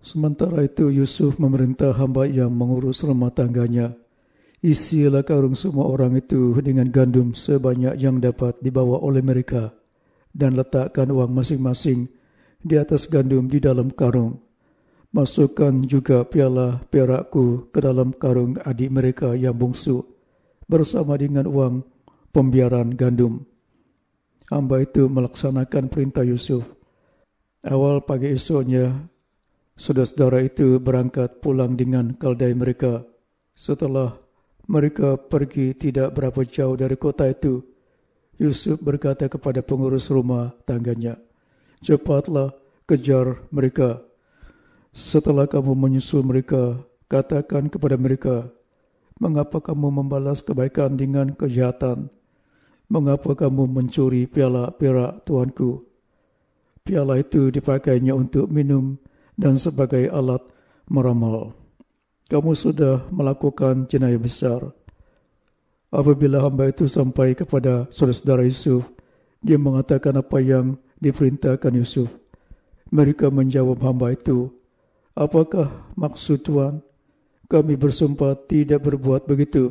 Sementara itu Yusuf memerintah hamba yang mengurus rumah tangganya, isilah karung semua orang itu dengan gandum sebanyak yang dapat dibawa oleh mereka, dan letakkan uang masing-masing di atas gandum di dalam karung. Masukkan juga piala perakku ke dalam karung adik mereka yang bungsu, bersama dengan uang pembiaran gandum. Hamba itu melaksanakan perintah Yusuf. Awal pagi esoknya, saudara-saudara itu berangkat pulang dengan keldai mereka. Setelah mereka pergi tidak berapa jauh dari kota itu, Yusuf berkata kepada pengurus rumah tangganya, "Cepatlah kejar mereka. Setelah kamu menyusul mereka, katakan kepada mereka, mengapa kamu membalas kebaikan dengan kejahatan? Mengapa kamu mencuri piala perak tuanku? Piala itu dipakainya untuk minum dan sebagai alat meramal. Kamu sudah melakukan jenayah besar." Apabila hamba itu sampai kepada saudara-saudara Yusuf, dia mengatakan apa yang diperintahkan Yusuf. Mereka menjawab hamba itu, "Apakah maksud Tuan? Kami bersumpah tidak berbuat begitu.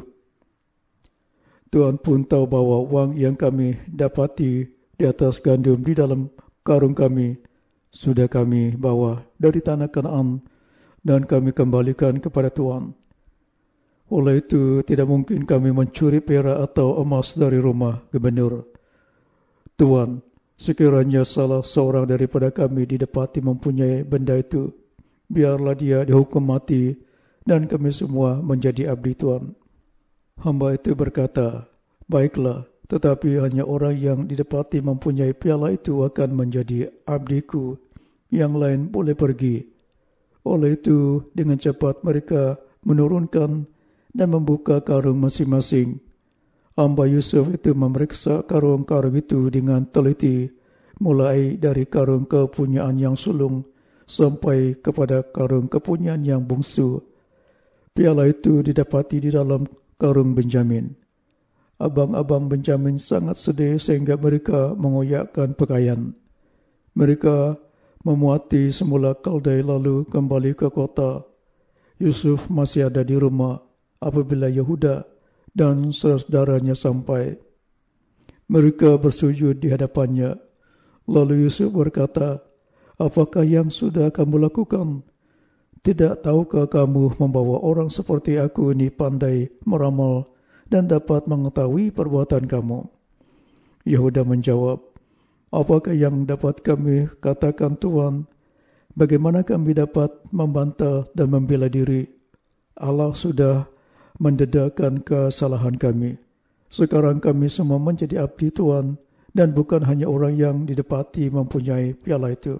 Tuan pun tahu bahwa wang yang kami dapati di atas gandum di dalam karung kami sudah kami bawa dari tanah Kanaan dan kami kembalikan kepada Tuan. Oleh itu tidak mungkin kami mencuri perak atau emas dari rumah gubernur. Tuan, sekiranya salah seorang daripada kami didapati mempunyai benda itu, biarlah dia dihukum mati dan kami semua menjadi abdi Tuan." Hamba itu berkata, "Baiklah, tetapi hanya orang yang didapati mempunyai piala itu akan menjadi abdiku, yang lain boleh pergi." Oleh itu dengan cepat mereka menurunkan dan membuka karung masing-masing. Hamba Yusuf itu memeriksa karung-karung itu dengan teliti, mulai dari karung kepunyaan yang sulung sampai kepada karung kepunyaan yang bungsu. Piala itu didapati di dalam karung Benjamin. Abang-abang Benjamin sangat sedih sehingga mereka mengoyakkan pakaian. Mereka memuati semula keldai lalu kembali ke kota. Yusuf masih ada di rumah apabila Yehuda dan saudara-saudaranya sampai. Mereka bersujud di hadapannya. Lalu Yusuf berkata, "Apakah yang sudah kamu lakukan? Tidak tahukah kamu membawa orang seperti aku ini pandai meramal dan dapat mengetahui perbuatan kamu?" Yehuda menjawab, "Apakah yang dapat kami katakan Tuan? Bagaimana kami dapat membantah dan membela diri? Allah sudah mendedakan kesalahan kami. Sekarang kami semua menjadi abdi Tuan dan bukan hanya orang yang didapati mempunyai piala itu."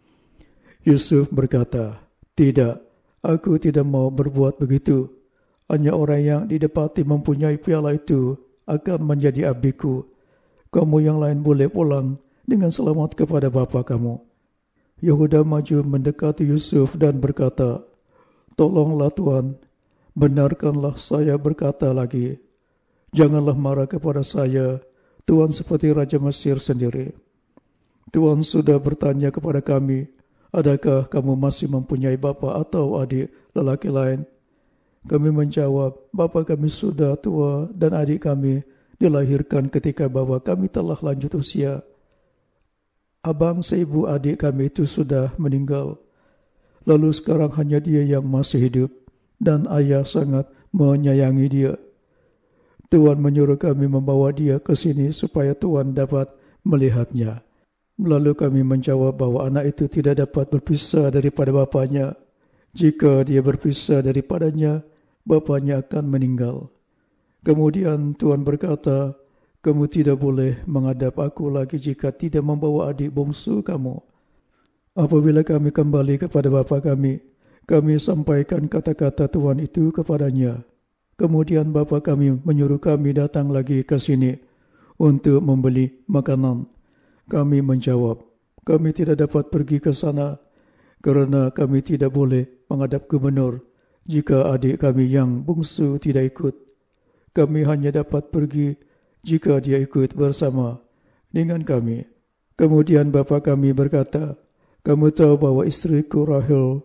Yusuf berkata, "Tidak, aku tidak mau berbuat begitu. Hanya orang yang didapati mempunyai piala itu akan menjadi abdiku. Kamu yang lain boleh pulang dengan selamat kepada bapa kamu." Yehuda maju mendekati Yusuf dan berkata, "Tolonglah Tuan, benarkanlah saya berkata lagi. Janganlah marah kepada saya, Tuan seperti Raja Mesir sendiri. Tuan sudah bertanya kepada kami, adakah kamu masih mempunyai bapa atau adik lelaki lain? Kami menjawab, bapa kami sudah tua dan adik kami dilahirkan ketika bapa kami telah lanjut usia. Abang seibu adik kami itu sudah meninggal. Lalu sekarang hanya dia yang masih hidup dan ayah sangat menyayangi dia. Tuan menyuruh kami membawa dia ke sini supaya Tuan dapat melihatnya." Lalu kami menjawab bahwa anak itu tidak dapat berpisah daripada bapanya. Jika dia berpisah daripadanya, bapanya akan meninggal. Kemudian Tuan berkata, "Kamu tidak boleh menghadap aku lagi jika tidak membawa adik bungsu kamu." Apabila kami kembali kepada bapa kami sampaikan kata-kata Tuan itu kepadanya. Kemudian bapa kami menyuruh kami datang lagi ke sini untuk membeli makanan. Kami menjawab, "Kami tidak dapat pergi ke sana kerana kami tidak boleh menghadap gubernur jika adik kami yang bungsu tidak ikut. Kami hanya dapat pergi jika dia ikut bersama dengan kami." Kemudian bapa kami berkata, "Kamu tahu bahwa istriku Rahel,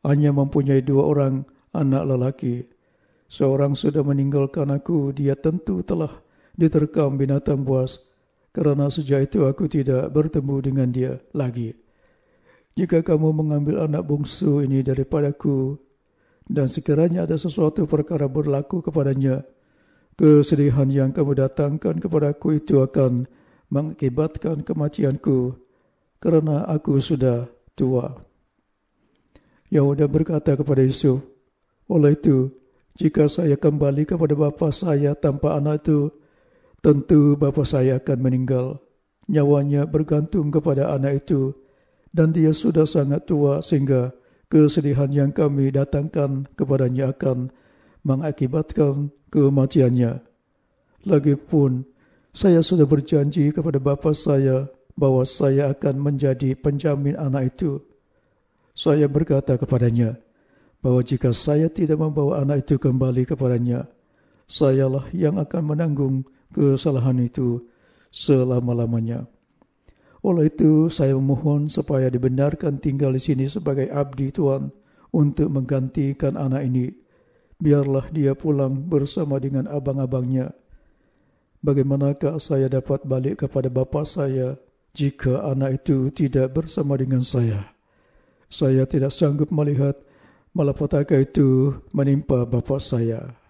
hanya mempunyai 2 orang anak lelaki. Seorang sudah meninggalkan aku, dia tentu telah diterkam binatang buas. Kerana sejak itu aku tidak bertemu dengan dia lagi. Jika kamu mengambil anak bungsu ini daripadaku, dan sekiranya ada sesuatu perkara berlaku kepadanya, kesedihan yang kamu datangkan kepadaku itu akan mengakibatkan kematianku, kerana aku sudah tua. Yahuda berkata kepada Yusuf, oleh itu, jika saya kembali kepada bapa saya tanpa anak itu, tentu bapa saya akan meninggal. Nyawanya bergantung kepada anak itu, dan dia sudah sangat tua sehingga kesedihan yang kami datangkan kepadanya akan mengakibatkan kematiannya. Lagipun, saya sudah berjanji kepada bapa saya bahwa saya akan menjadi penjamin anak itu. Saya berkata kepadanya bahwa jika saya tidak membawa anak itu kembali kepadanya, sayalah yang akan menanggung kesalahan itu selama-lamanya. Oleh itu, saya memohon supaya dibenarkan tinggal di sini sebagai abdi Tuhan untuk menggantikan anak ini. Biarlah dia pulang bersama dengan abang-abangnya. Bagaimanakah saya dapat balik kepada bapa saya jika anak itu tidak bersama dengan saya? Saya tidak sanggup melihat malapetaka itu menimpa bapa saya.